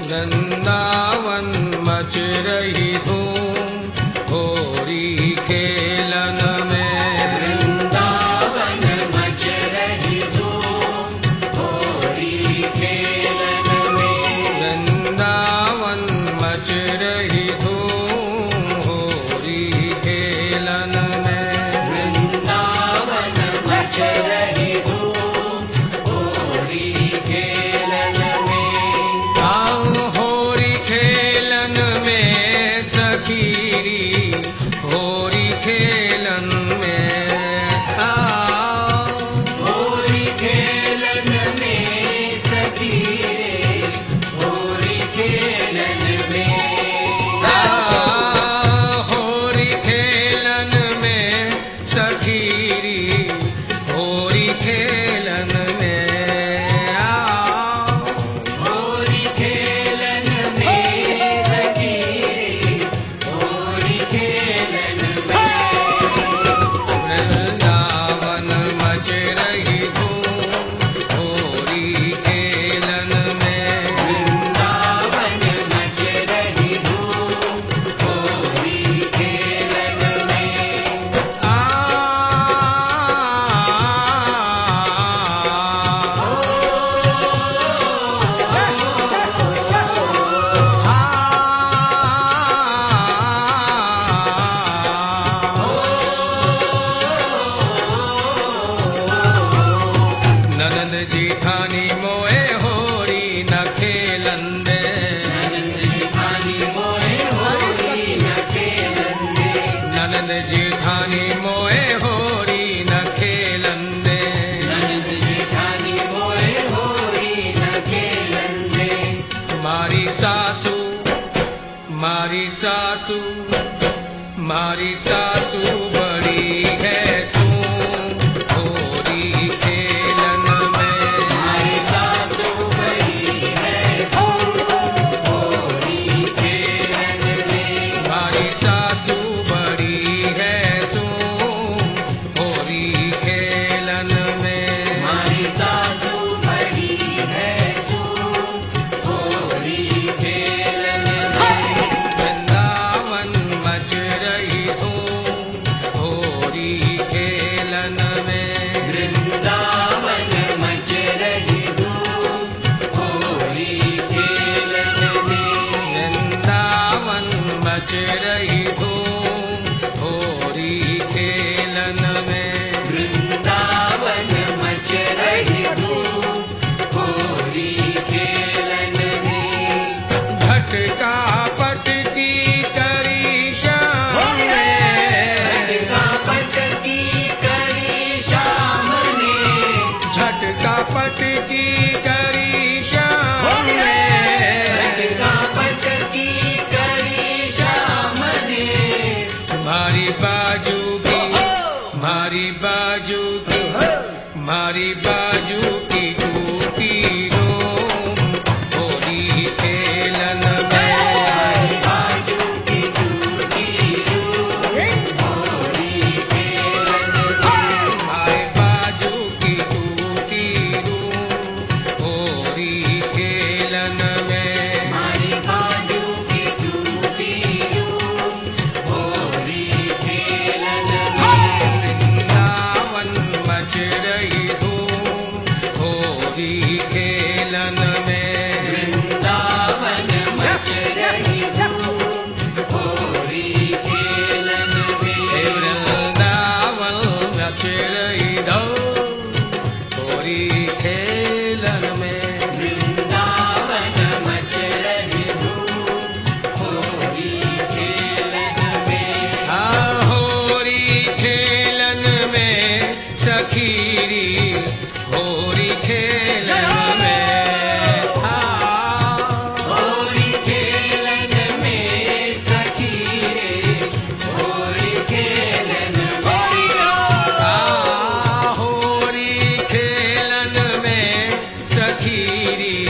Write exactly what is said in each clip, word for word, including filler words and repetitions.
Vrindavan much रही धूम होरी खेलन में। वृंदावन मच रही धूम होरी खेलन में। वृंदावन मच रही धूम होरी खेलन में। वृंदावन मच रही धूम होरी खेलन में। आओ होरी खेलन में सखीरी होरी खेलन में। आओ होरी खेलन में सखी रे होरी खेलन में। आओ होरी खेलन में सखीरी होरी खेलन में। आओ होरी खेलन में सखी रे होरी खेलन में। वृंदावन मच रही धूम होरी खेलन में। वृंदावन मच रही धूम होरी खेलन में। आ ननद जेठानी मोए होरी न खेलन दे। जेठानी मोहे होरी न खेलन दे। ननद जेठानी मोए होरी न खेलन दे। ननद जेठानी मोहे होरी न खेलन दे। मारी सासू मारी सासू मारी सासू बड़ी है सूं होरी खेलन में। हमारी सासू बड़ी है सूं होरी खेलन में। मारी सासू बड़ी है सूं होरी खेलन में। हमारी सासू बड़ी है सूं होरी खेलन में। वृंदावन मच रही धूम होरी खेलन में। वृंदावन मच रही धूम होरी खेलन में। वृंदावन मच रही धूम होरी खेलन में। वृंदावन मच रही धूम होरी खेलन में। झटका पटकी करी शाम ने। झटका पटकी करी शाम ने। झटका पटकी करी शाम ने। झटका पटकी करी शाम ने। मारी बाजू की मारी बाजू की मारी बाजू की टूटी रोम होरी खेलन में। बाजू की टूटी रूम होरी खेलन में। मारी बाजू की टूटी रोम होरी खेलन में। हमारी बाजू की टूटी रूम होरी खेलन में। वृंदावन मच रही धूम होरी खेलन में। वृंदावन मच रही धूम होरी खेलन में। हे वृंदावन मच रही धूम होरी खेलन में। वृंदावन मच रही धूम होरी खेलन में। आ होरी खेलन में सखीरी होरी खेलन में। आ होरी खेलन में सखी रे होरी खेलन में। आ होरी खेलन में सखीरी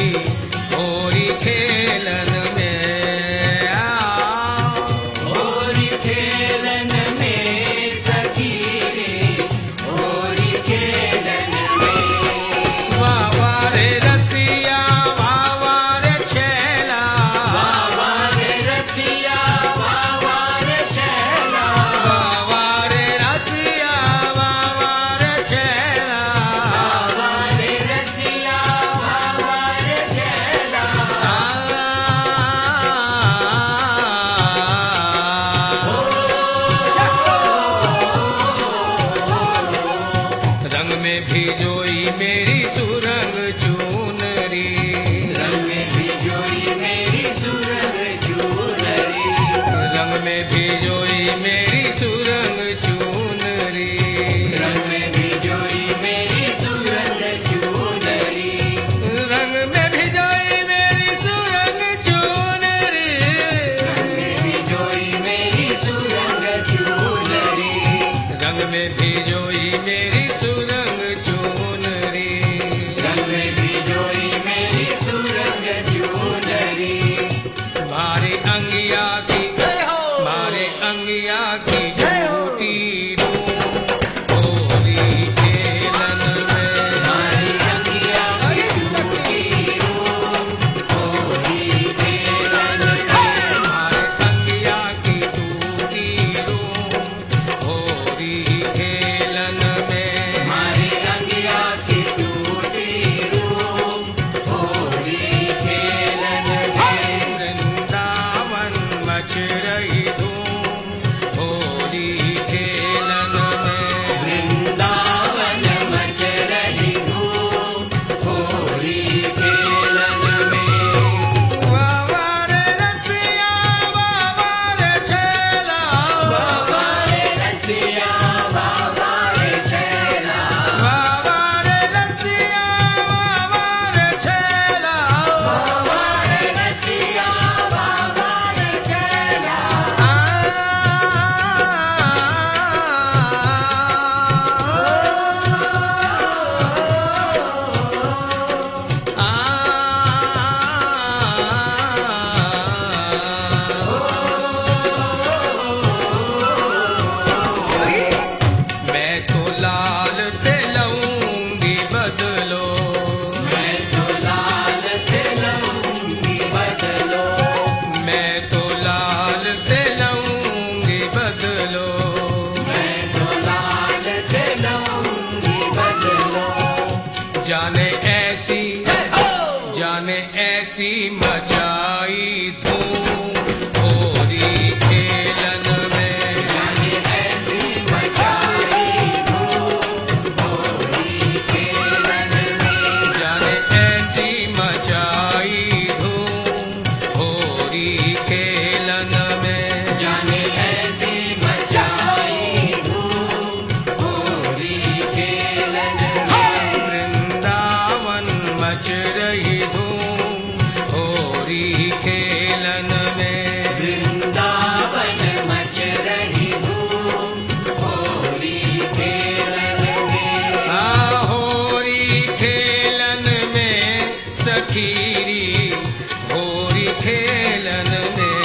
ऐसी मचाई धूम होरी खेलन में। जाने ऐसी मचाई धूम होरी खेलन में। जाने ऐसी मचाई धूम होरी खेलन में। जाने ऐसी मचाई धूम होरी खेलन में। वृंदावन मच रही धूम होरी खेलन में। वृंदावन मच रही धूम होरी खेलन में। आ होरी खेलन में सखीरी होरी खेलन में।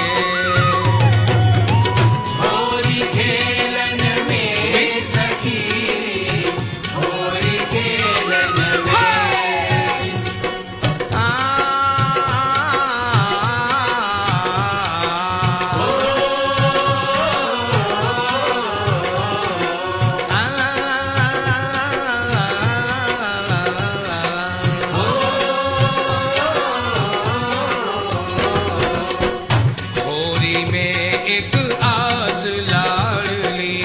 होरी खेलन में सखी होरी खेलन में। आ होरी में एक आस लाडली।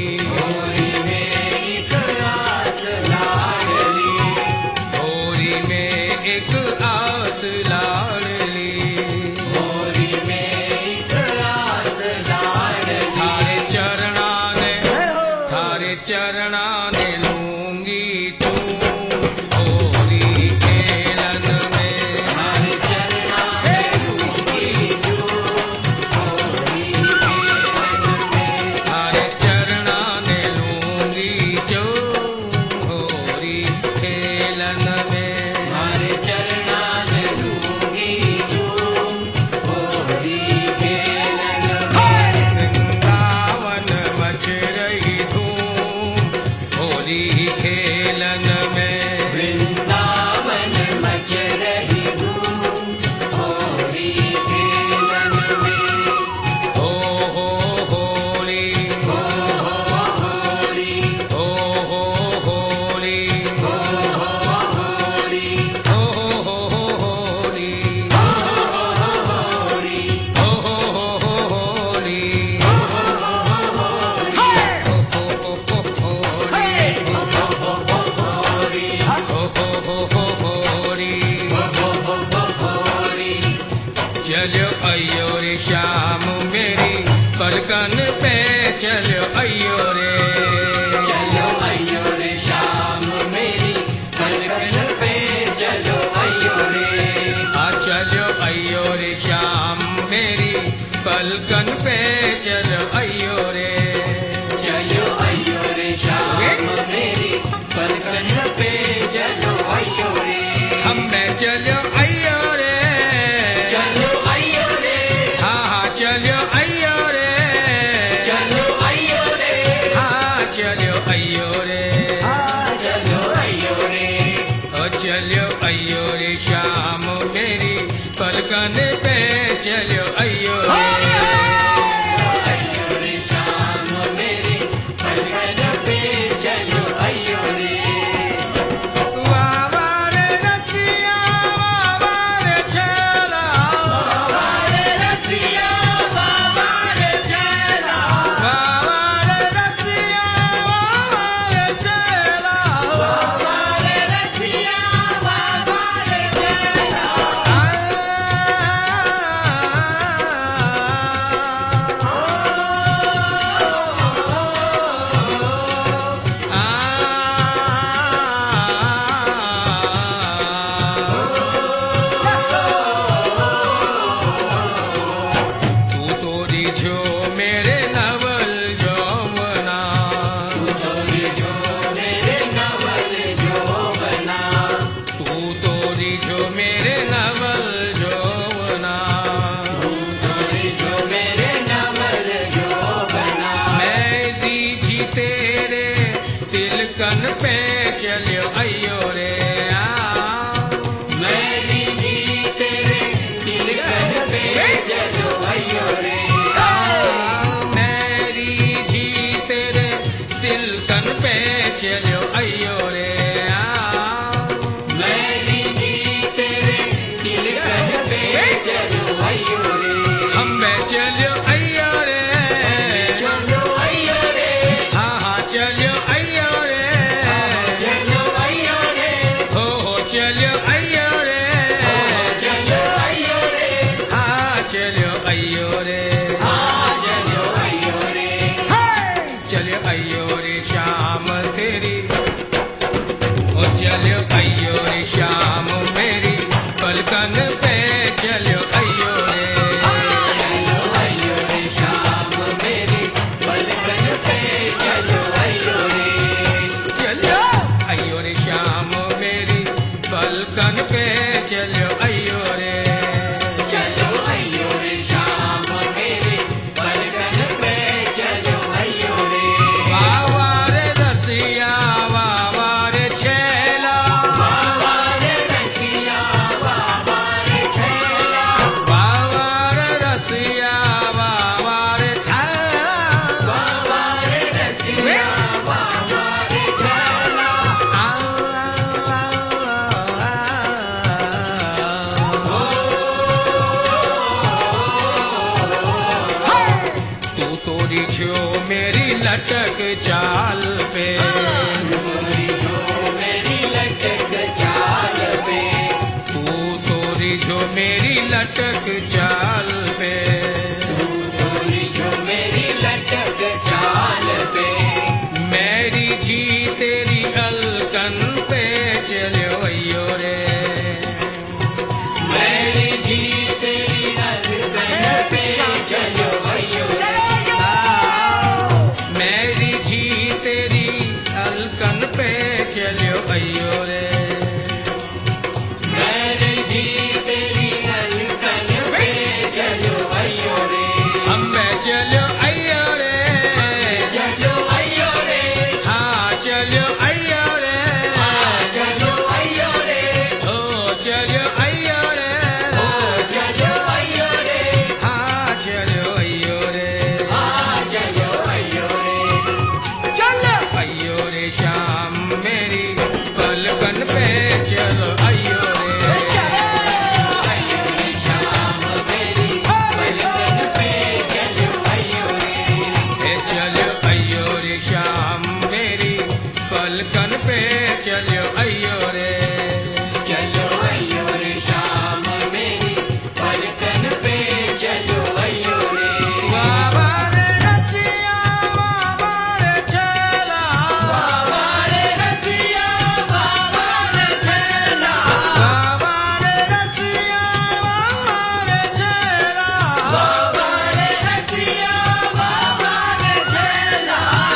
होरी में एक आस लाडली। होरी में एक आस लाडली। होरी में एक आस लाडली। थारे चरणा ने थारे चरणा ने लूंगी चूम होरी खेलन में। हमारे चरणा में लूंगी चूम होरी खेलन में। थारे चरणा ने लूंगी चूम होरी खेलन में। हमारे चरणा में लूंगी चूम होरी खेलन में। वृंदावन मच रही धूम होरी खेलन में। वृंदावन मच रही धूम होरी खेलन में। हो हो होली हो हो होरी। हो हो होली हो हो होरी। हो हो होली हो हो होरी। हो हो होली हो हो होरी। हो हो होली हो हो होरी। हो हो होली हो हो होरी। चलो अयो रे श्याम मेरी पलकन पे चलो अयो रे। चलो अयो रे श्याम मेरी पलकन पे चलो अयो रे। आ चलो अयो रे श्याम मेरी पलकन पे चलो अयो रे। चलो अयो रे श्याम मेरी पलकन पे चलो अयो रे। हम में चलो अयो रे। चलो अयो रे। हाँ हाँ चलो अयो रे। चलो अयो रे। हाँ चलो अयो रे। चलो अयो रे। ओ चलो अयो रे श्याम मेरी पलकन पे चलो अयो रे। अयो रे श्याम मेरी पलकन पे चलो अयो रे। वावा रे रसिया वावा रे छेला। बाबा रे रसिया बाबा रे चला। वावा रे रसिया वावा रे छेला। बाबा रे रसिया बाबा रे चला। तू तो रिझो मेरे नवल जौवना। तू तो रिझो मेरे नवल जौवना। तू तो रिझो मेरे नवल जौवना। तू तो रिझो मेरे नवल जौवना। मैं दीजी तेरे तिलकन पे चलो अयो रे। आ मेरी जी तेरे तिलकन पे चलो अयो रे। मेरी जी तेरे तिलकन पे चलो अयो रे। आ मेरी जी तेरे लटक चाल पे, तोरी जो मेरी लटक चाल पे, तू तोरी जो मेरी लटक चाल पे, तू तोरी जो मेरी लटक चाल पे, मेरी जी तेरी अलकन पे चलो अयो रे, मेरी जी तेरी अलकन पे चलो अयो रे, मेरी जी तेरी अलकन पे चलो अयो रे, मेरी जी तेरी अलकन पे चलो अयो रे, हम मैं चलो अयो रे, चलो अयो रे, हाँ चलो अयो रे, हाँ चलो अयो रे, ओ चलो अयो रे, ओ चलो अयो रे, हाँ चलो अयो रे, हाँ चलो अयो रे, चलो अयो रे शाम मेरी पलकन पे चलो अयो रे, अयो रे शाम मेरी पलकन पे चलो अयो रे, ए चलो अयो रे शाम मेरी पलकन पे चलो अयो रे, चलो अयो रे शाम मेरी पलकन पे चलो अयो रे, बाबा रे रसिया बाबा रे चला, बाबा रे रसिया बाबा रे चला, बाबा रे रसिया बाबा रे चला, बाबा रे रसिया बाबा रे चला,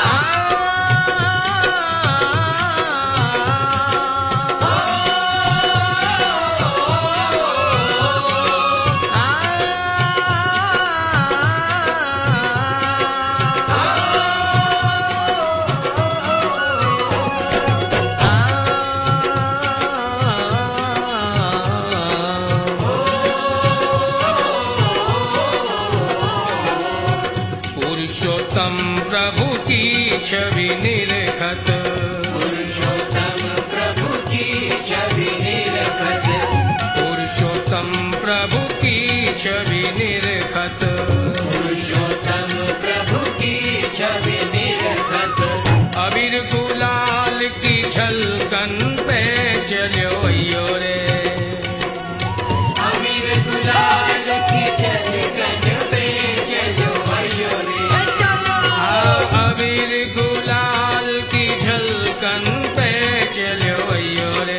पुरुषोत्तम प्रभु की छवि निरखत, पुरुषोत्तम प्रभु की छवि निरखत, पुरुषोत्तम प्रभु की छवि निरखत, पुरुषोत्तम प्रभु की छवि निरखत, अबीर गुलाल की झलकन पे चलो अयो रे, अबीर गुलाल की झलकन पे चलो अयो रे, हाँ, अबीर गुलाल की झलकन पे चलो अयो रे,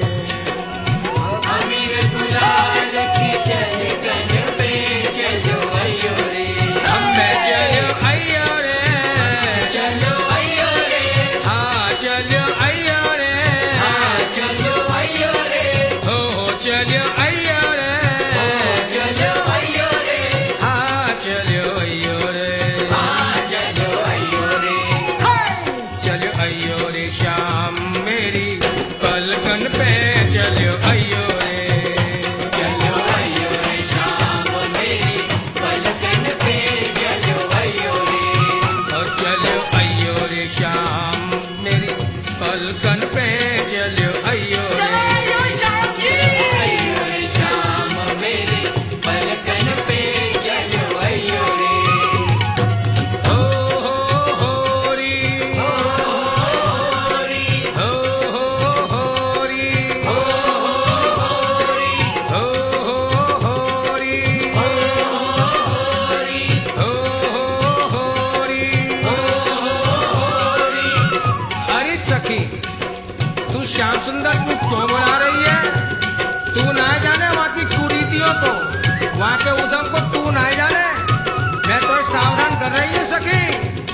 अबीर गुलाल की झलकन पे चलो अयो रे, हम मैं चलो अयो रे, चलो अयो रे, हाँ चलो अयो रे, हाँ चलो अयो रे, हो हो चलो अयो रे, ओ चलो अयो रे, हाँ चलो अयो रे, हाँ चलो अयो रे, चलो अयो रे शाम मेरी पलकन पे चलो अयो रे, चलो अयो रे शाम मेरी पलकन पे चलो अयो रे, और चलो अयो रे शाम मेरी पलकन पे चलो अयो रे, अयो रे शाम मेरी पलकन पे चलो अयो रे, हो हो होरी, ओ होरी, हो हो होरी, ओ होरी, हो हो होरी, ओ होरी, हो हो होरी, ओ होरी, अरे सखी तू श्याम सुंदर तू क्यों बुला रही है, तू ना जाने वहाँ की कुरीतियों को, वहाँ के उधम को तू ना जाने, मैं तो सावधान कर रही हूँ सखी,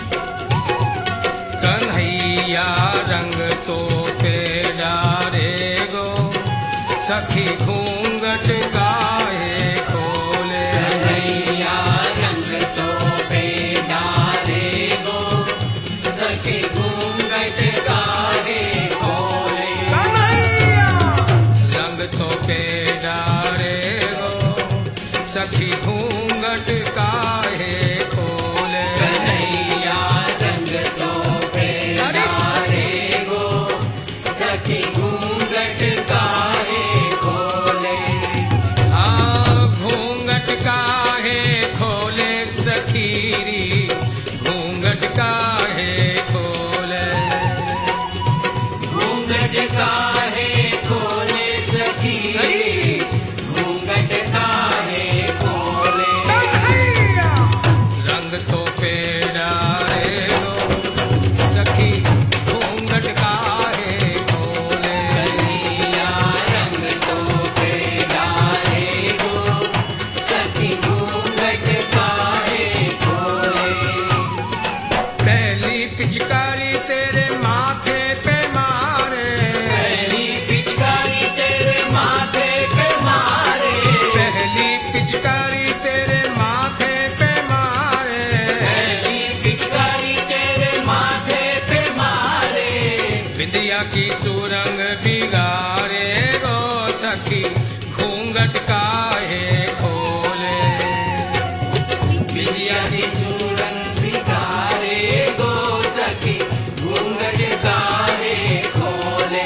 कन्हैया रंग तो पे डारे गो, सखी घूंघट काहे खोले, कन्हैया रंग तो पे डारे गो, सखी घूंघट काहे खोले, कन्हैया रंग तो पे डारे गो, सखी घूंघट काहे खोले, कन्हैया रंग तो पे डारे गो, सखी घूंघट काहे खोले, आ घूंघट काहे खोले सखीरी, घूंघट काहे घूंघट काहे खोले। बिंदिया की सूरन बिगाड़े गो सखी घूंघट काहे खोले।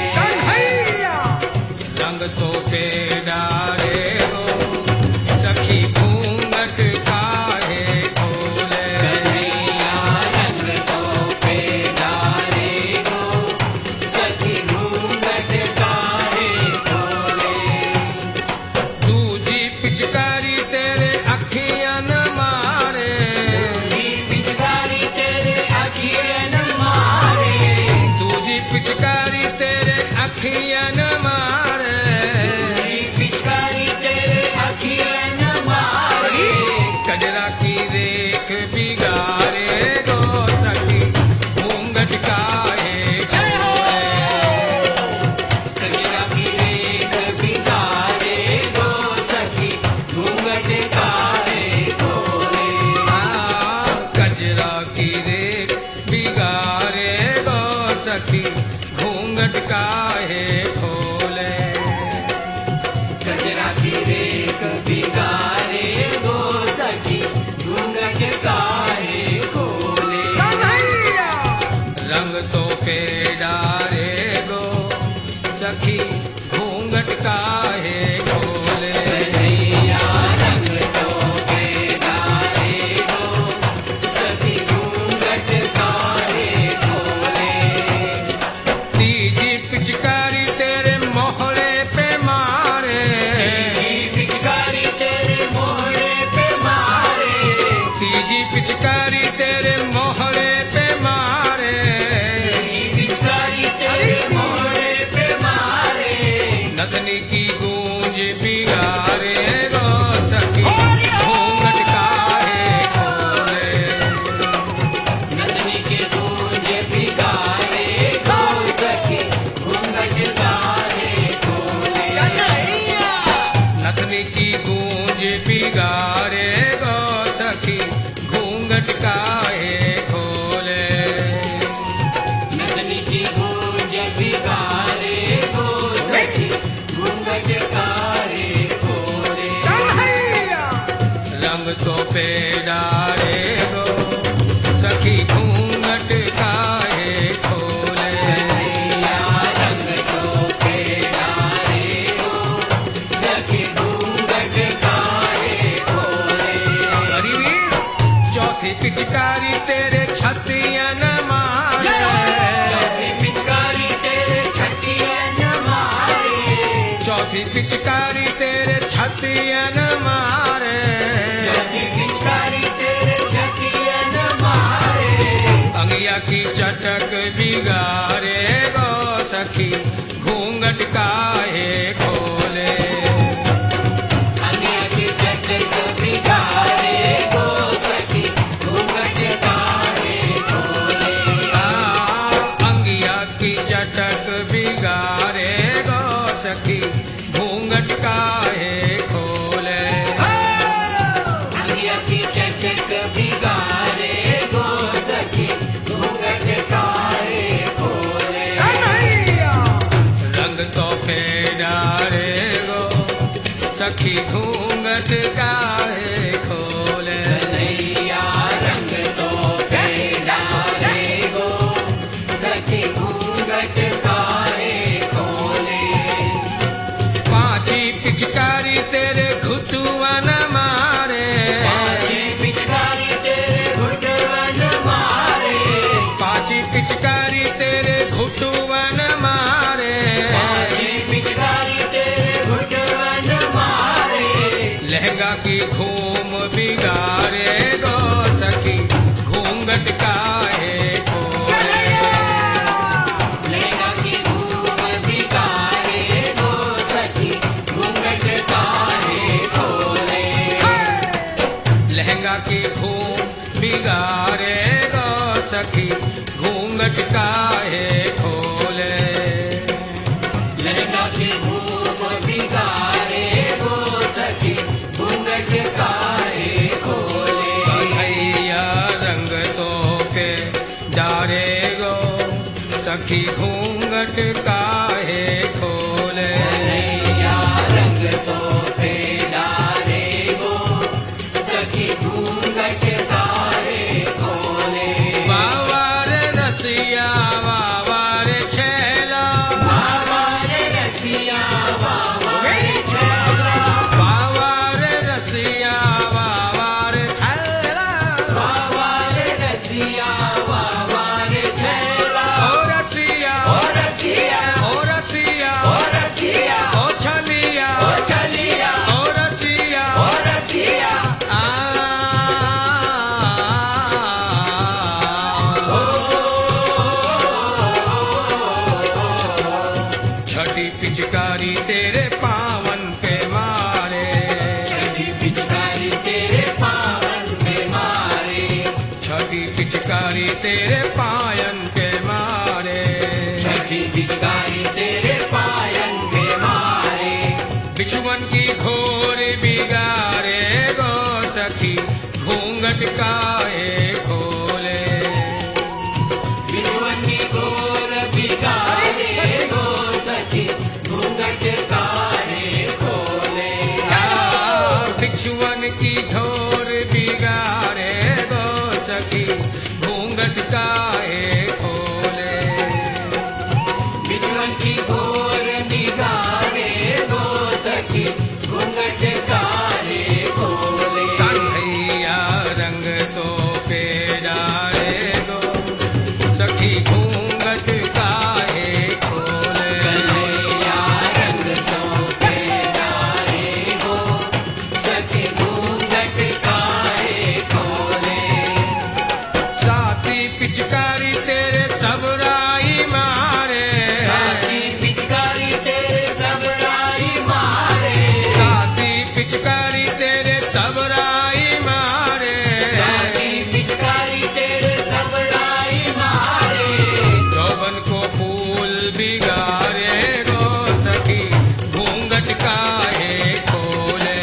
रंग तो पे डारे गो सखी घूंघट काहे खोले। कन्हैया रंग तो पे डारे गो सखी घूंघट काहे खोले। दूजी पिचकारी तेरे अखियां न मारे। दूजी पिचकारी तेरे अखियां न मारे। दूजी पिचकारी तेरे अखियां न मारे। दूजी पिचकारी तेरे अखियां न मारे। कजरा की रेख बिगाड़े गो सखी घूंघट काहे खोले। कजरा की रेख बिगाड़े गो सखी घूंघट काहे खोले। कजरा की रेख बिगाड़े गो सखी घूंघट काहे खोले। कजरा की रेख बिगाड़े गो सखी घूंघट काहे खोले। रंग तो पे डारे गो सखी घूंघट काहे खोले। कन्हैया रंग तो पे डारे गो सखी घूंघट काहे खोले। तीजी पिचकारी तेरे मोहरे पे मारे। तेरी पिचकारी तेरे मोहरे पे मारे। तीजी पिचकारी तेरे मोहरे पे मारे। तेरी पिचकारी तेरे मोहरे पे मारे। नथनी की गूंज बिगाड़े गो सखी घूंघट काहे खोले। नथनी के गूंज बिगाड़े गो सखी घूंघट काहे खोले। नथनी की गूंज बिगाड़े गो सखी घूंघट काहे खोले। नथनी की गूंज बिगाड़े गो सखी घूंघट काहे खोले। रंग तो पे डारे गो सखी घूंघट काहे खोले। कन्हैया रंग तो पे डारे गो सखी घूंघट काहे खोले। हरिवीर चौथी पिचकारी तेरे छतिया न मारे। चौथी पिचकारी तेरे छटिया न मारे। चौथी पिचकारी तेरे छतिया न मारे। चौथी पिचकारी तेरे छटिया न मारे। अंगिया की चटक बिगाड़े गो सखी घूंघट काहे खोले। अंगिया की चटक बिगाड़े गो सखी घूंघट काहे खोले। आ, अंगिया की चटक बिगाड़े गो सखी घूंघट काहे खोले। अंगिया की चटक बिगाड़े गो सखी घूंघट काहे खोले। रंग तो पे डारे गो सखी घूंघट काहे खोले। कन्हैया रंग तो पे डारे गो सखी घूंघट काहे खोले। पांची पिचकारी तेरे घुटुआ न मारे। पांची पिचकारी तेरे घुटवन मारे। पांची पिचकारी तेरे घुटुआ न मारे। पांची पिचकारी तेरे घुटवन मारे। लहंगा की घूम बिगाड़े गो सखी घूंघट काहे खोले। लहंगा की धूम बिगाड़े गो सखी घूंघट काहे खोले। लहंगा की घूम बिगाड़े गो सखी घूंघट काहे खोले। लहंगा की धूम बिगाड़े गो सखी घूंघट काहे खोले। कन्हैया रंग तो पे डारे गो सखी घूंघट काहे खोले। कन्हैया रंग तो पिचकारी तेरे पायन के मारे, छठी पिचकारी तेरे पायन के मारे, बिछुअन की घोर बिगारे गो सखी घूंघट काहे खोले। बिछुअन की घोर बिगारे गो सखी घूंघट काहे खोले। बिछुअन की घोर बिगारे गो सखी घूंघट काहे खोले। बिछुअन की घोर बिगारे गो सखी घूंघट काहे खोले। कन्हैया रंग तो पे डाले गो सखी घूंघट काहे खोले। कन्हैया रंग तो पे डाले गो सखी घूंघट काहे खोले। साथी पिचकारी तेरे सब राई मारे, साथी पिचकारी तेरे सब राई मारे, साथी पिचकारी तेरे सब राई मारे। साथी पिचकारी तेरे सब राई मारे। यौवन को फूल बिगारे गो सखी घूंघट काहे खोले।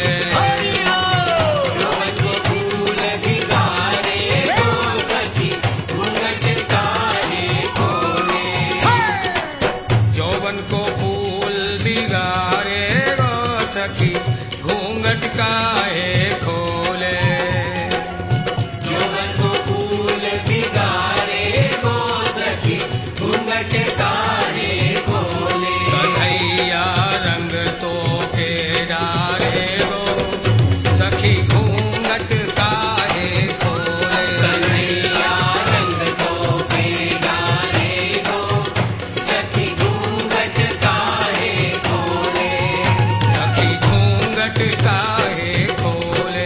यौवन को फूल बिगारे गो सखी घूंघट काहे खोले। यौवन को फूल बिगारे गो सखी घूंघट काहे खोले। यौवन को फूल बिगारे गो सखी घूंघट काहे खोले। कन्हैया रंग तो के डारे गो सखी घूंघट काहे खोले। कन्हैया रंग तो पे डाले गो सखी घूंघट काहे खोले। सखी घूंघट काहे खोले।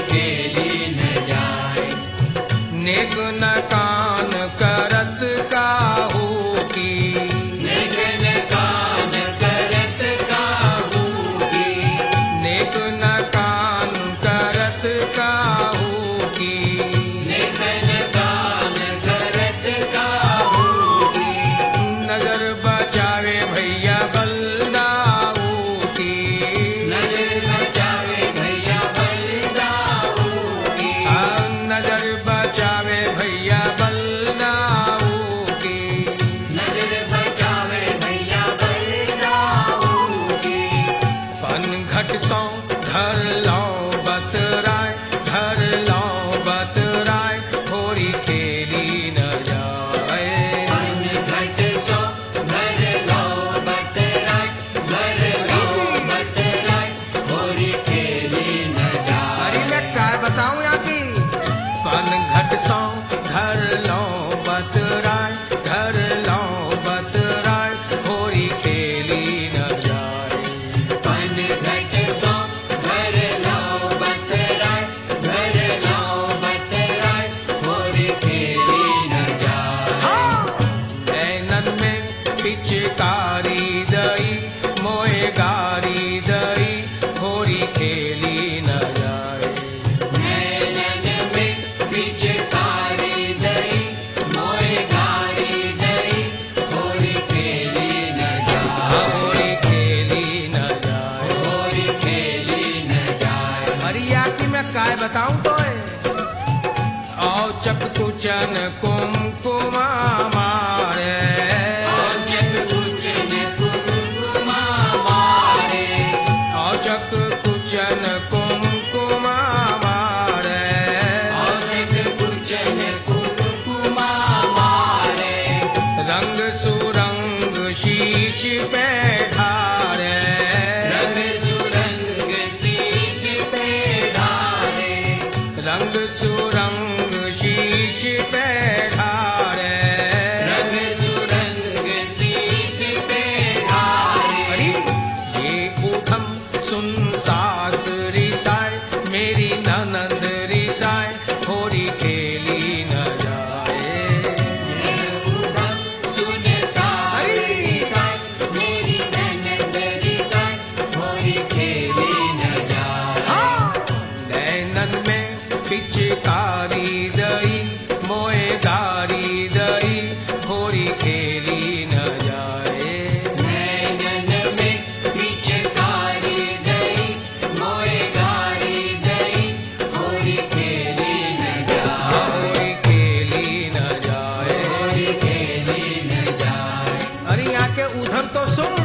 खेली न जाए। नेक न कान करत काहू की, नेक न कान करत काहू की, नेक न कान करत काहू की, नेक न कान करत काहू की, नजर बचावे भैया बलदाऊ की, नजर बचावे भैया बलदाऊ की, आ, नजर बचावे भैया बलदाऊ की, नजर बचावे भैया बलदाऊ की। पन घट सौ धर लो बतराय, धर लो बतराय, होरी खेली न जाए। पन घट सो भर लो बतराय, भर लो बतराय, होरी खेली न जाए। अरे मैं क्या बताऊं यहाँ की, पन घट सौ धर लो बतराय, धर लो बतराय, होरी खेली न जाए। पन घट सो भर लो बतराय, भर लो बतराय, होरी खेली न जाए। नैनन में पिचकारी दई, मोए गारी दई, होरी खेली न जाए। नैनन में पिचकारी दई, मोए गारी दई, होरी खेली न जाए। होरी खेली न जाए। होरी खेली न जाए। हरिया की मैं काय बताऊं तो औचक कुचन कुमकुमा मारे, औचक कुचन कुमकुमा मारे, औचक कुचन कुमकुमा मारे, औचक कुचन कुमकुमा मारे, रंग सुरंग शीश पे ढारे, रंग सुरंग शीश पे ढारे, रंग सुरंग शीश पे ढारे। रंग सुरंग शीश पे ढारे। अरे ये उधम सुन सास रिसाय, मेरी ननद रिसाय, होरी खेली न जाए। उधम सुन सारी साय, मेरी ननद रिसाय, होरी खेली न जाए। नैनन में पिचकारी दई, मोए गारी दई, होरी खेली न जाए। नैनन में पिचकारी दई, मोए गारी दई, होरी खेली न जाए। होरी खेली न जाए। होरी खेली न जाए। अरे यहाँ के उधम तो सुन,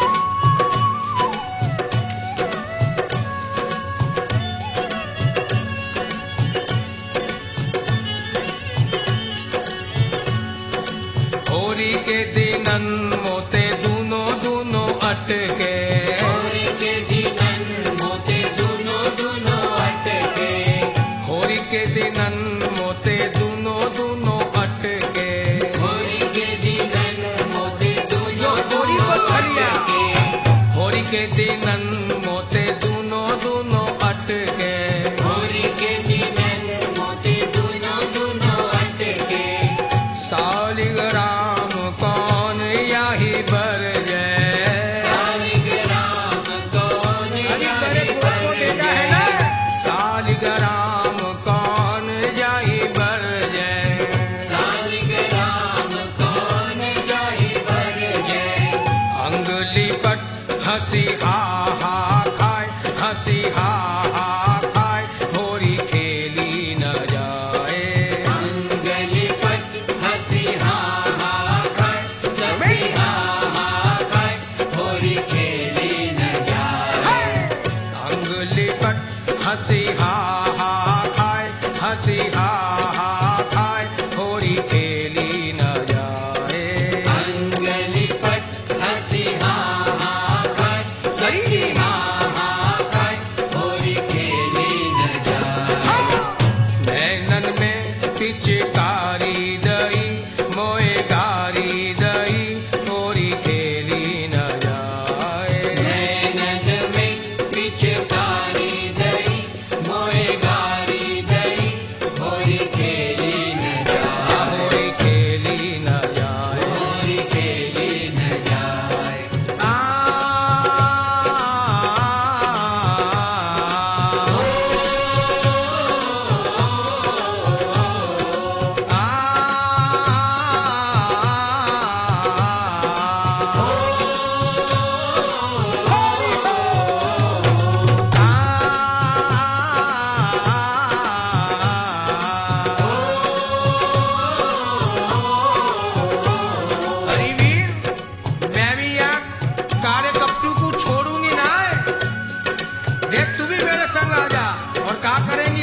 होरी के दिनन मोते दूनो दूनो अटके, होरी के दिनन मोते दूनो दूनो अटके, होरी के दिनन मोते दूनो दूनो अटके। होरी के दिनन मोते दूनो होरी दूनो को छड़िया। अटके, होरी के दिनन मोते दूनो दूनो अटके, होरी के दिनन मोते दूनो दूनो अटके। सालिग्राम कौन याही बर जय, सालिग्राम कौन अरे जाहि बड़े पर को बेटा है ना, सालिग्राम कौन जाही बर जय। सालिग्राम कौन जाहि पर जय। अंगुली पट हंसी हा हा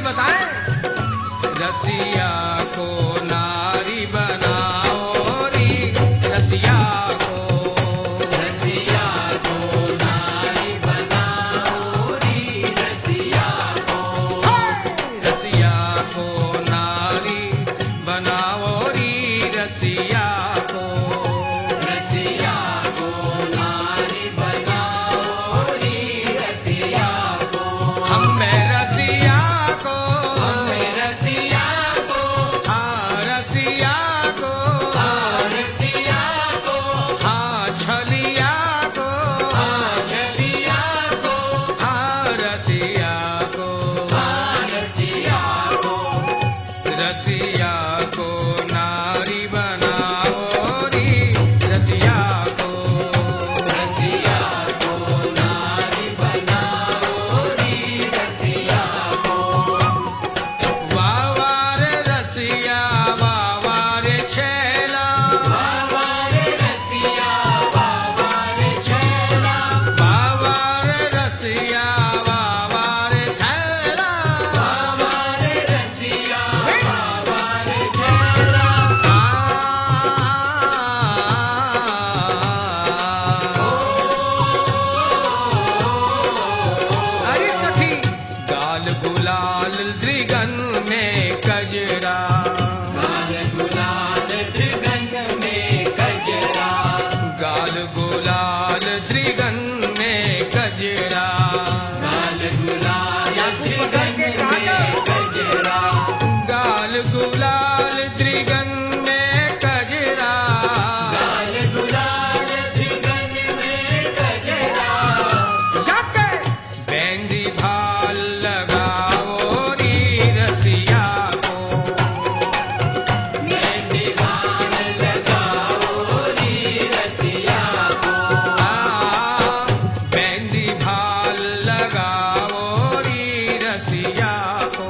सखी बताए। रसिया को नारी बनाओ री, रसिया को, रसिया को नारी बनाओ री, रसिया को, रसिया को नारी बनाओ री, रसिया को, रसिया को नारी बनाओ री, रसिया को, हम में रसिया को, हमें रसिया को, हाँ रसिया को, हाँ रसिया को, हाँ छलिया को, हाँ छलिया को, हाँ रसिया को, हाँ रसिया को, रसिया को नारी बनाओ री, रसिया को, रसिया को नारी बनाओ री, रसिया को, वाह वाह रे रसिया, वाह वाह रे छेला, बाबा रे रसिया, बाबा रे छेला, वाह वाह रे रसिया, वाह वाह रे छेला, बाबा रे रसिया, बाबा रे छेला, अरे सखी गाल गुलाल द्रिगन में कजरा, गाल गुलाल त्रिगन में कजरा, गाल गुलाल द्रिगन में कजरा, गाल गुलाल त्रिगन में कजरा, गाल गुलाल द्रिगन में कजरा, गाल गुलाल त्रिगन में कजरा, जाके बेंदी भाल लगाओ री, रसिया को, मेहंदी भान लगाओ री, रसिया को, आ, बेंदी भाल लगाओ री, रसिया को,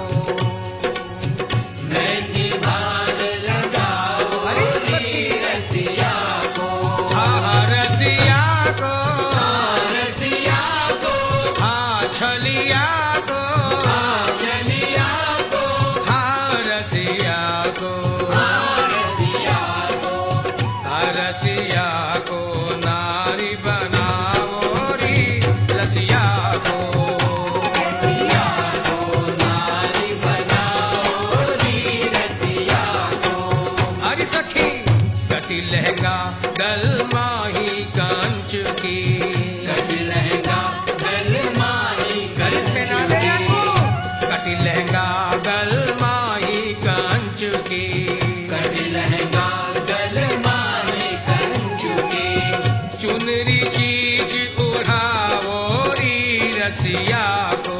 मेहंदी भान लगाओ अरे री, सखी। रसिया को, हाँ रसिया को, हाँ रसिया को, हाँ छलिया को, हाँ चलिया को, हाँ रसिया को, हाँ रसिया को, हाँ रसिया को नारी बनाओ री, रसिया को, रसिया को नारी बनाओ री, रसिया को, अरे सखी कटी लहंगा गल माही कांच की, कट लहंगा गल माही गल गल पहना दे आपको, कटी लहंगा गल माही कांच की, कट लहंगा गल माही कंचु की, चुनरी शीश उड़ाओ री, रसिया को,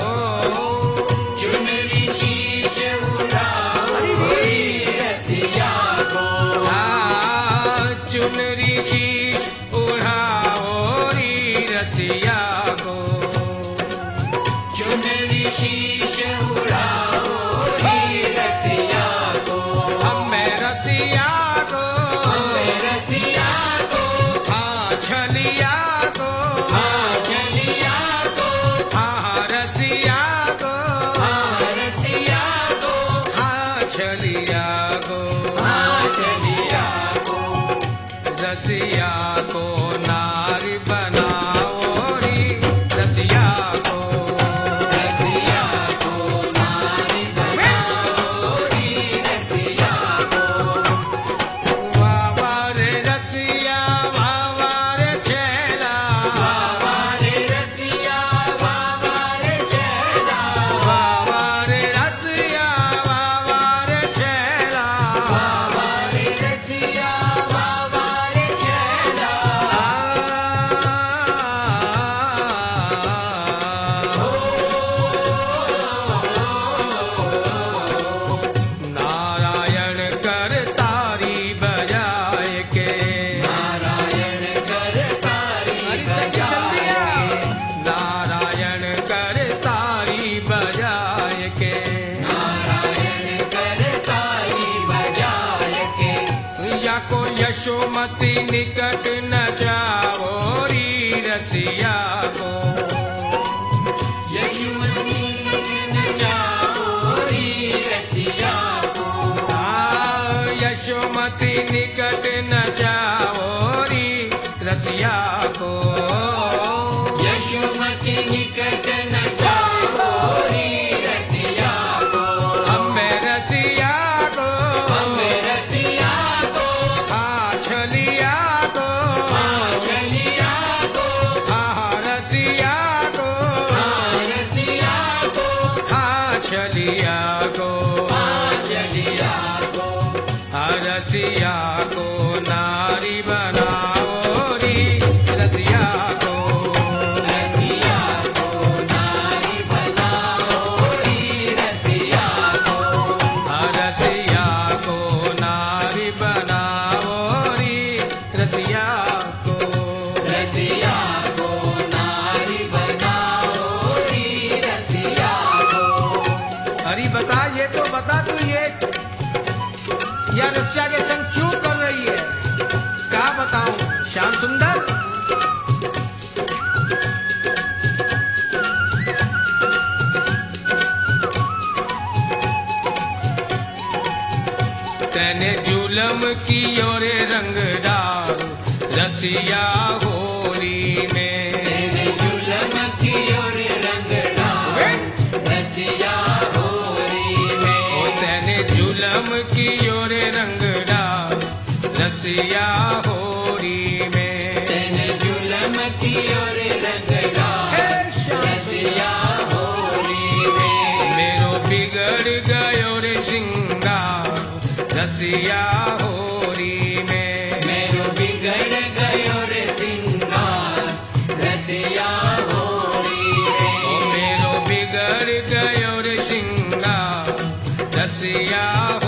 चुनरी शीश उड़ाओ री, रसिया को, हाँ चुनरी शीश उड़ाओ री, रसिया को, चुनरी शीश उड़ाओ री, रसिया को, हमें रसिया को, हमें रसिया को, हाँ छलिया को, हाँ चलिया को, हाँ रसिया को, हाँ रसिया को, हाँ छलिया को, हाँ चलिया को, रसिया को नारी बनाओ री, रसिया को, रसिया को नारी बनाओ री, रसिया को, वाह वाह रे रसिया, वाह वाह रे छेला, बाबा रे रसिया, बाबा रे छेला, वाह वाह रे रसिया, वाह वाह रे छेला, बाबा रे रसिया, बाबा रे छेला, नारायण कर तारी बजाए के, नारायण कर तारी अरे सखी जल्दी आ। नारायण कर तारी बजाए के, नारायण कर तारी बजाय के, या को यशोमती निकट न जाओ री, रसिया को, यशुमती न जाओ छलिया को चलिया को रसिया को नारी बनाओ री रसिया को रसिया को नारी बनाओ री रसिया को रसिया को नारी बनाओ री रसिया को रसिया को नारी बनाओ री रसिया को। अरे बता, ये तो बता तू ये या रसिया के संग क्यों कर रही है? क्या बताऊं श्याम सुंदर? तैने जुलम की ओरे रंगदार रसिया होरी में, तेरे जुलम की ओर रंग डाल रसिया होरी में। ओ तैने जुलम की ओरे रंगदार रसिया होरी में। तेरे जुलम की ओर रंग डाल रसिया होरी में। मेरो बिगड़ गयो रे सिंगार रसिया होरी में। मेरो बिगड़ गयो रे सिंगार रसिया होरी ओ में। मेरो बिगड़ गयो रे सिंगार रसिया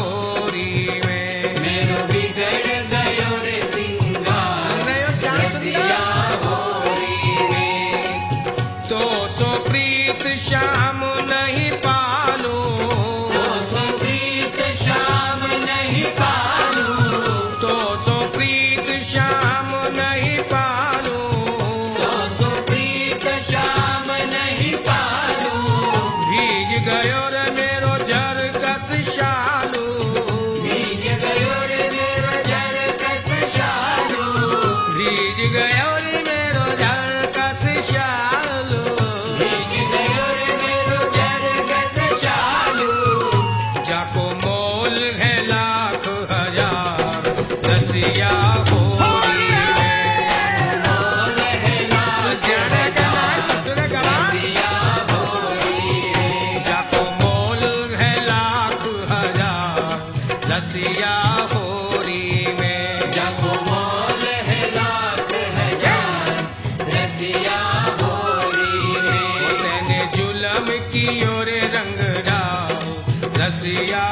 होरी में। मेरो बिगड़ गयो रे सिंगार सुन रहे हो श्याम रसिया सुंदर? होरी में। तो सो प्रीत श्याम नहीं पालो, तो सो प्रीत श्याम नहीं पालू। तो सो प्रीत श्याम नहीं पालो। तो सो प्रीत श्याम नहीं पालू। भीज गयो रे मेरो जर कस शालू, भीज गयो रे मेरो जर कस शालू। भीज गयो रे मेरो जर कस शालू। भीज गयो रे मेरो जर कस शालू। जाको मोल है लाख हजार रसिया होरी में। मोल है लाख जड़ गला ससुर गला, रसिया होरी में। जाको मोल है लाख हजार रसिया होरी में। जाको मोल है लाख हजार रसिया होरी में। तैने जुलम की ओरे रंग डाल रसिया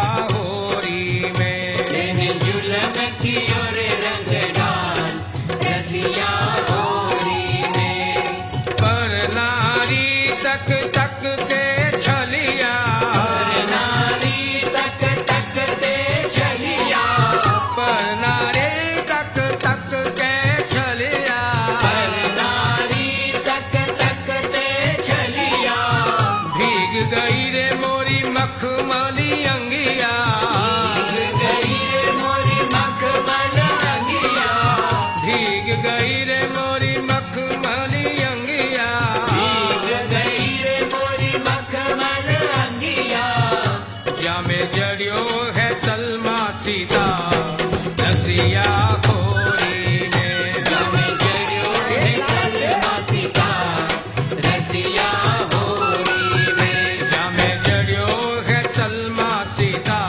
होरी में। तेने जुलम की ओर रंग डाल रसिया होरी में। पर नारी तक तक के छलिया, और नारी तक तक ते चलिया। पर नारी तक तक के छलिया। पर नारी तक तक ते चलिया। भीग गई रे मोरी मखमली अंगिया, भीग गई रे मोरी मखमल अंगिया। भीग गई रे मोरी मखमली अंगिया। भीग गई रे मोरी मखमल अंगिया। जामे जड़ियो है सलमा सीता रसिया होरी में। जामे जड़ियो है सलमा सीता रसिया होरी में। जामे जड़ियो है सलमा सीता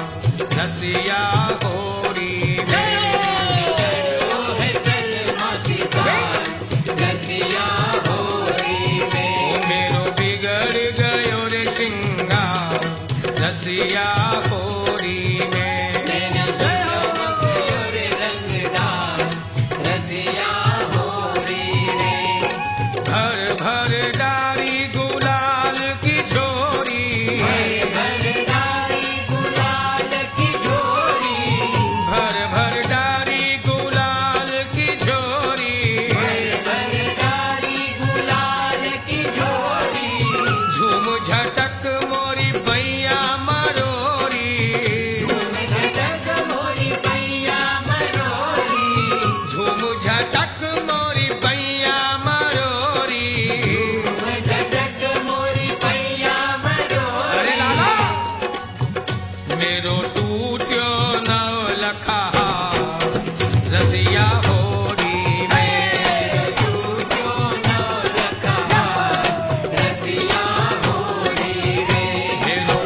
रसिया होरी में। जड़ियो है सलमा सीता रसिया होरी में। ओ मेरो बिगड़ गयो रे सिंगार रसिया होरी में। तेने जुलम की ओर रंग डाल रसिया होरी में। भर भर डारी गुलाल की झोरी, भर भर डाली गुलाल की झोरी। भर भर डारी गुलाल की झोरी। भर भर डाली गुलाल की झोरी। झूम झटक मोरी बैया मरोरी, झूम झटक मोरी पैया मरोरी। झूम झटक मोरी बैया मरोरी। झूम झटक मोरी पैया मरोरी। अरे लाला, मेरो टूट्यो नव लखा रसिया होरी में। टूट्यो नौ लखा रसिया होरी में। मेरो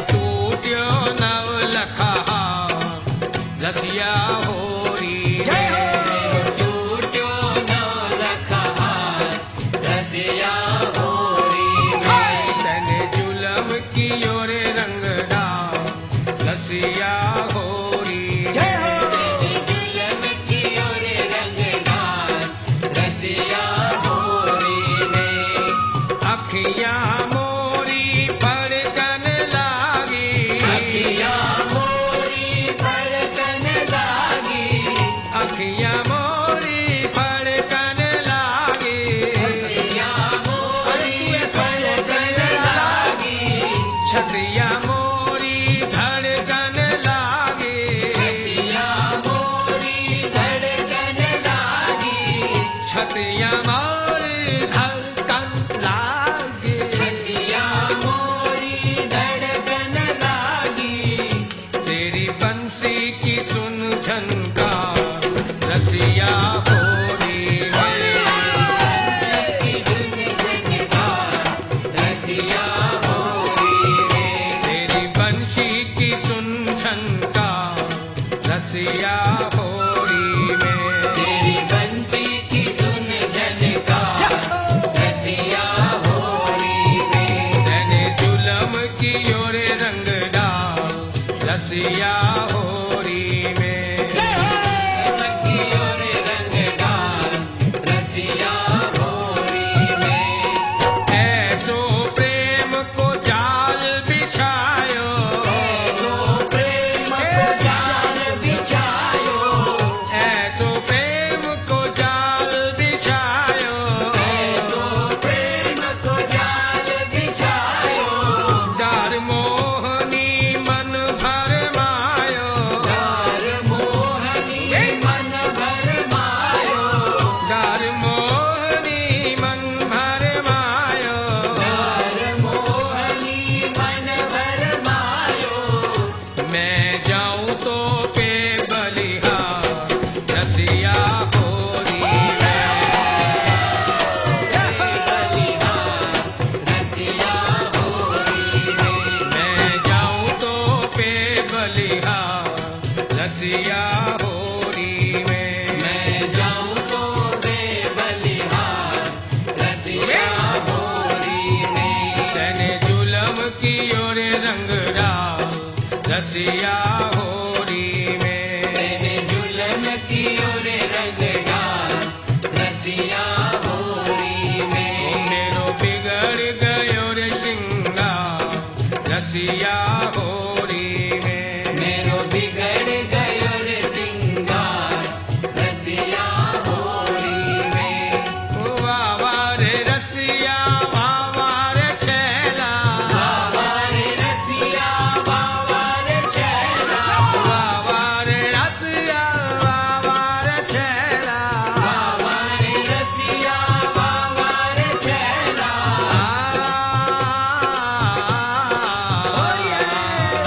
छनका रसिया होरी में। तेरी बंसी की सुन झनका रसिया होरी में। तेने जुलम की ओर रंग डाल रसिया होरी में। की ओर रंग डाल रसिया होरी में। ऐसो प्रेम को जाल बिछायो, ऐसो प्रेम को जाल बिछायो। ऐसो प्रेम को जाल बिछायो। ऐसो प्रेम को जाल बिछायो। डार मोहनी मन भर मायो, डार मोहनी मन भर मायो। डार मोहनी मन भर मायो। डार मोहनी मन भर मायो। मैं जाऊं तो पे बलिहार रसिया होरी में। बलिहार रसिया होरी में। मैं जाऊं तो पे बलिहार रसिया होरी में। मैं जाऊं तो रे बलिहार रसिया होरी में। तेने जुलम की ओर रंग डाल रसिया होरी में। तेरे जुल्म की ओर रंग डाल रसिया होरी में। मेरो बिगड़ गयो रे सिंगार रसिया होरी में। मेरो बिगड़ गयो रे सिंगार रसिया होरी में। वावा रे रसिया वावा रे छैला, बाबा रे रसिया बाबा रे छैला। वावा रे रसिया वावा रे छैला। बाबा रे रसिया बाबा रे छैला। आ,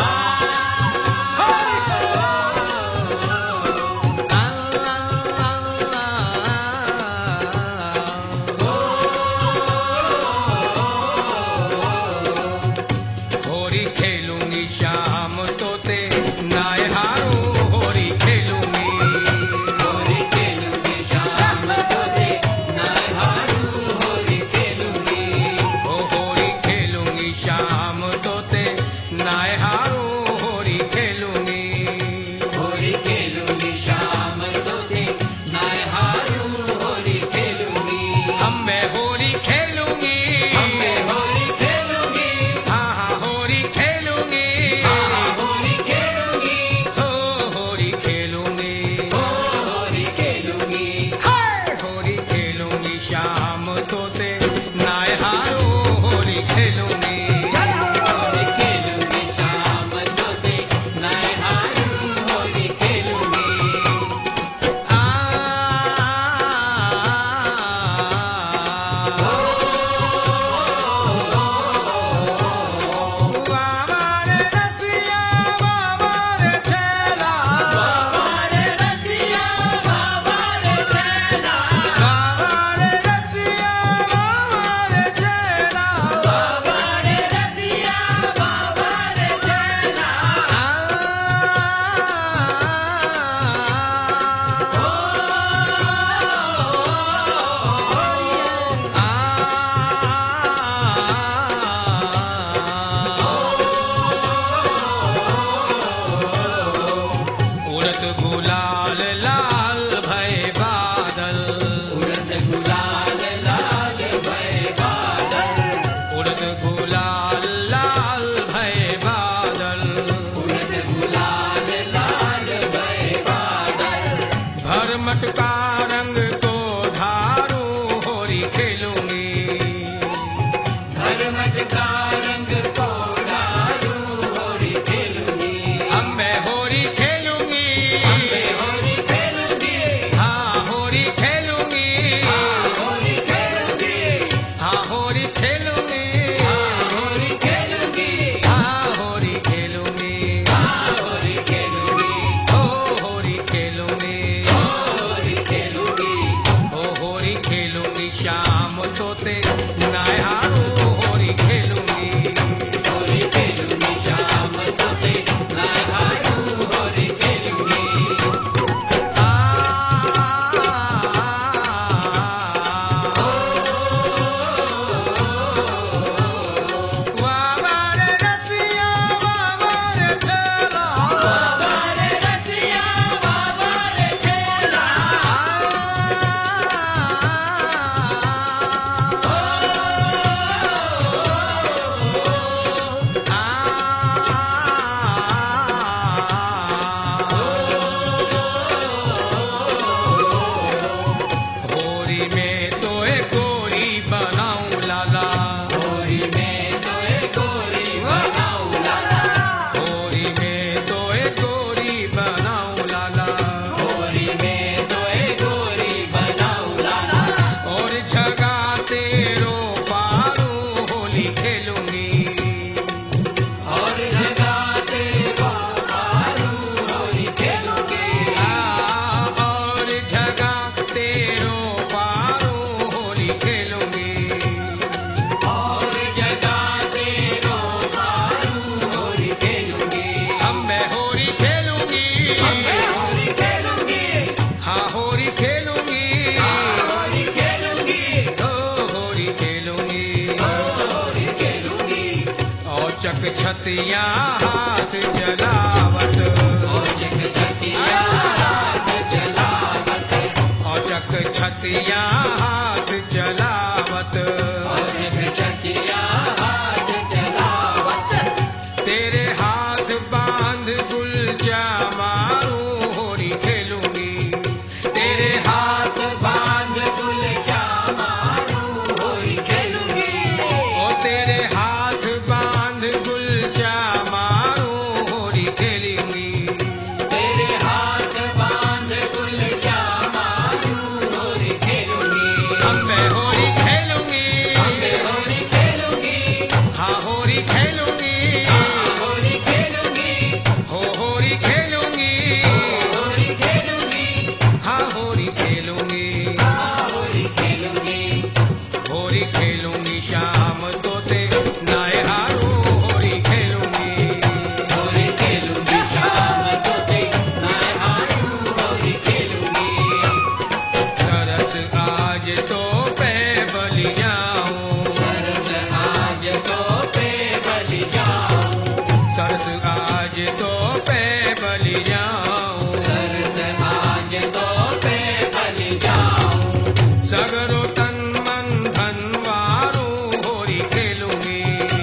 छतिया हाथ जलावत औचक छतिया हाथ जलावत औचक छतिया हाथ जलावत औचक छतिया हाथ जलावत तेरे हाथ बांध गुलचा मारू होरी खेलूंगी तेरे हाथ बांध गुलचा मारू होरी खेलूंगी ओ तेरे हाथ बांध गुलचा मारू होरी खेलूंगी तेरे हाथ बांध गुलचा मारू होरी खेलूंगी अम्बे होरी खेलूंगी अम्बे होरी खेलूंगी हाँ होरी खेलूंगी हाँ होरी खेलूंगी हो होरी खेलूंगी होरी खेलूंगी हाँ होरी खेलूंगी हाँ होरी खेलूंगी होरी खेलूंगी शाम तोते नाय हारू होरी खेलूंगी होरी खेलूंगी शाम तोते नाय हारू होरी खेलूंगी सरस आज तो पे बलि जाऊं सरस आज तो पे बलि जाऊं सरस आज तो पे बलि जाऊं सरस आज तो पे बलि जाऊं सगरो तन मन धन वारू होरी खेलूंगी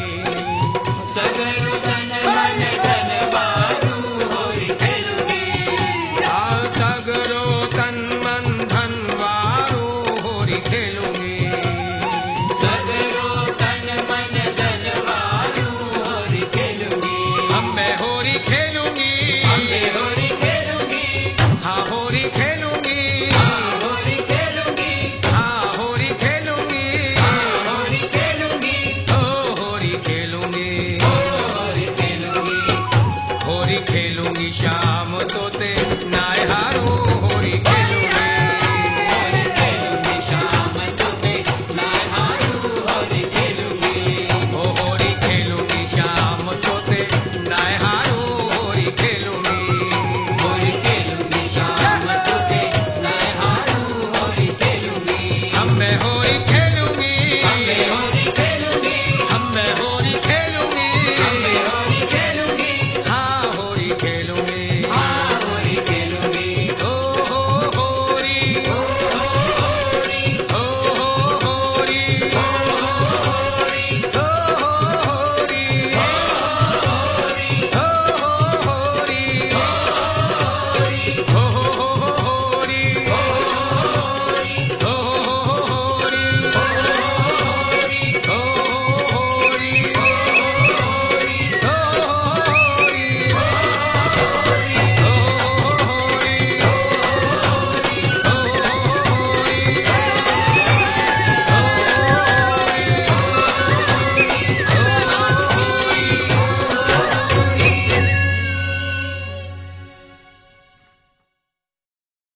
सगरो तन मन धन बारू होरी खेलूंगी आ सगरो तन मन धन वारू होरी खेलूंगी सगरो तन मन धन बारू होरी खेलूंगी अम्बे होरी खेलूंगी अम्बे होरी खेलूंगी हाँ होरी खेलूंगी हाँ होरी खेलूंगी हाँ होरी खेलूंगी हाँ होरी खेलूंगी ओ होरी खेलूंगी ओ होरी खेलूंगी होरी खेलूंगी शाम तोते नाय हारू